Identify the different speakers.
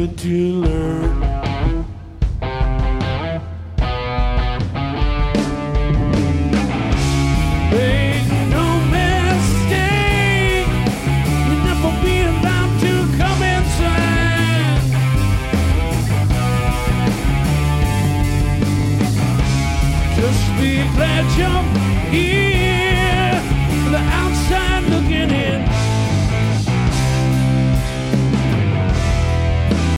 Speaker 1: good to learn. Make no mistake, you'll never be allowed to come inside. Just be glad you're here.